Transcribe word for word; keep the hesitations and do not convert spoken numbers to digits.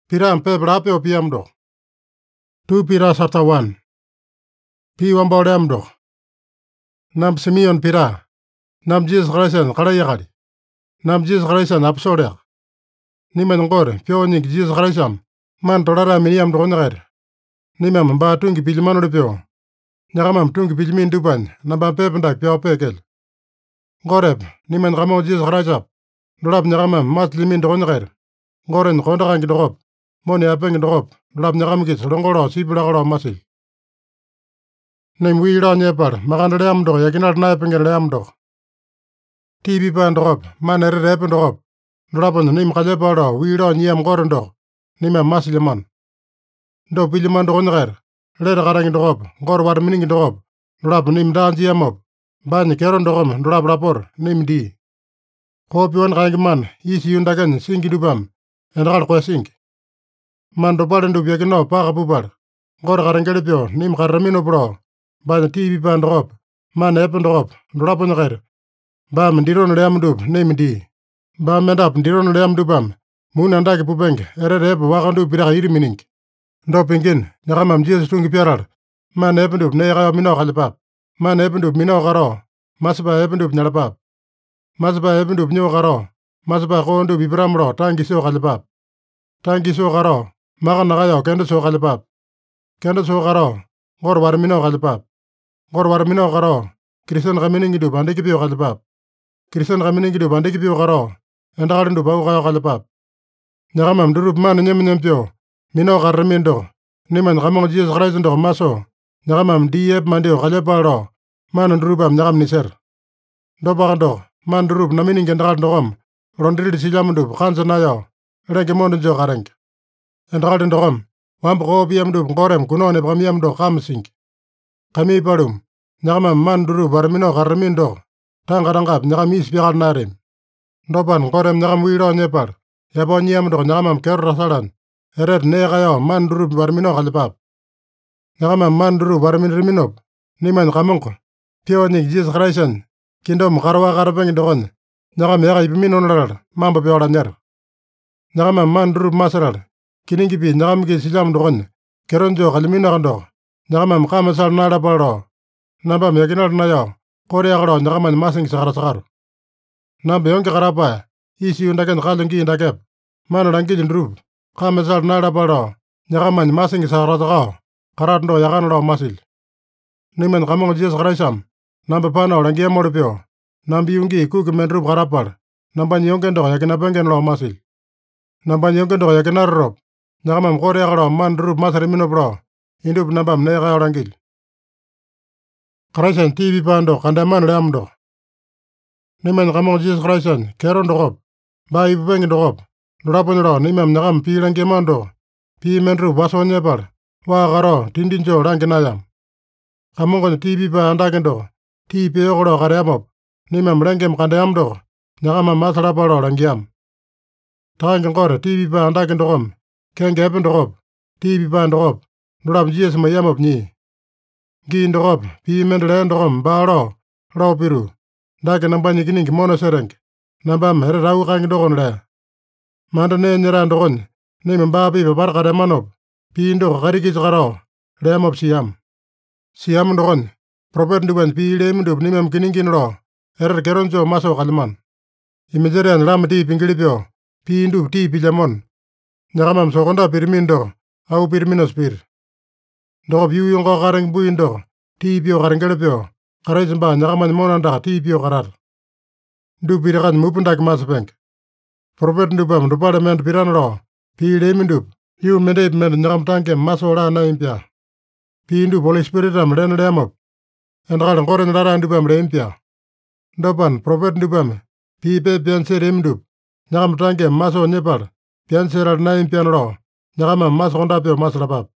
Piram pebrapeo piamdo. two Peter chapter one. Pi wambolem Nam Simeon Pira. Nam Jesus Christian Karayakari. Nam Jesus Christian Apsoria. Niman gore, Pionik Jesus Christian. Man Torara Miniam Donair. Nimam Batungi Pilmano de Pio. Naramam Tungi Pilmin Duban, Namba Pependa Pio Pekel. Goreb, Niman Ramo Jesus Christ. Drop Naramam, Mat Limin Donair. Goren Kondarang drop. Moni apeng drop. Drop Naramkis, Rongoro, Sibra Masil. Name we on Yapar, Maganam do, Yakinar Napping and Lam do. T V pan drop, man a rap and drop. Drop on the name Kajaparo, we on Yam Gorando. Name a Masiliman. Do Piliman Donair. Red Garang drop, Gor war meaning drop. Drop name Dan Giamop. Ban Keron dom, drop rapport, name D. Hope you one man, easy undagan, singy dubam, and Ralqua sink. Man do Baran do Biagano, Parabubar. Gor Garangalipio, name Caramino bro. By the T V pan drop, man up and drop, drop on the red. Bam Diron Lam dub, name D. Bam and up Diron Lam dubam, Moon and Daka Pubank, a red ape, Wagandu Pira meaning. Dropping in, Naramam Jesus Tungi Pirar. Man up and dub, Nera Mino Halapap. Man up and dub Mino Garo. Masba up and dub Nalapap. Masba up and dub New Garo. Masba go to Bibramro, Tangi so Halapap. Tangi so Garo. Maganagayo, Kenda so Halapap. Kenda so Garo. Gor Warmino Halapap. Gor Warmino Garo. Christian Ramining du Bandikipio Halapap. Christian Ramining du Bandikipio Garo. And Arden du Bauga Halapap. Naramam Durup Man and Yemimpio. Mino Garamindo. Niman Ramon Jesus Christ and Maso. Naramam Diep Mandio Halaparo. Man and Rubam Naram Niser. Dobando. Man Durup Namining and Random. Rondri Silamandu, Hansanayo. Regamon and Jogarang. And Arden Dom. Wampo Biamdu Gorem Kunon Bramiam do Hamsink. Kami Parum. Naramam Manduru Barmino Garamindo. Tangarangap Naramis Pianarim. Doban Gorem Naram Wiro Nepar. Yaboniam do Naramam Kerrasalan. Red Negayo Manduru Barmino Halapap. Naramam Manduru Barmin Riminop. Niman Ramonko. Pionik Jesus Christian. Kingdom Harwa Garabang Don. Naramera Biminon Mamba Piolaner. Naramam Manduru Masarar. Kiningi bi Naramki Silam Don. Keronjo Haliminando. Naramam Kamasal Nada Paro. Namba Meginar Nayo. Koreagro Naraman Massing Sarasar. Namba Yonka Karapa. Isi Undakan Halangi in the gap. Manarangi in Rub. Kamasal Nada Paro. Naraman Massing Sarasar. Karando Yaganro Masil. Niman Ramon Jesus Grisham. Namba Pano Rangia Morpio. Nambiungi Kukumen Rub Harapar. Namba Yonkan do Yakanabangan Law Masil. Namba Yonkan do Yakanarop. Naramam Koreagro Man Rub Masarimino Bro. Indub Nabam Nega Rangil. Christian T V Pando, Kandaman Ramdo. Niman Ramon Jesus Christian, Keron Drop. By Bang Drop. Drapon Ro, Nimam Naram P. Rangemando. P. Menru Bason Nepar. Wagaro, Tindinjo Ranganayam. Among T V Pandagando. T. P. Oro Garamop. Nimam Rangam Kandamdo. Narama Masaraparo Rangiam. Tangangor, T V Pandagandom. Ken Gappen Drop. T V Pandrop. Drop Jesus Mayam of Ni. Gin drop, P. Mendelandrom, Baro, Ropiru. Daganambani Ginning Monoserang. Nabam, Rau Rang Doron. Mandane Nerandron. Name Babi Barca Manop. Pindo Harikis Garo. Ram of Siam. Siam Dron. Propenduan P. Lemon of Nimam Ginningin Raw. Er Geronjo Maso Kalman. Imagerian Ramati Pingilipio. P. Indu T. Pilamon. Naramam Sokonda Pirmindo. Au Pirminospir. Do view yung garang buindo, tibio garangalpio, Karazamba Naraman Monanda, tibio garar. Do Piragan Mupundak Masbank. Prophet Nubam, the Parliament Piranro, P. Lemindub, you made men Naram Tanke, Masora Naimpia. P. Indu Holy Spiritam, Ren Ramop, and Ran Goran Narandubam Raimpia. Doban, Prophet Nubam, P. Pianse Remdub, Naram Tanke, Maso Nepal, Piansera Naimpian Ro, Narama Masondapio Masrabab.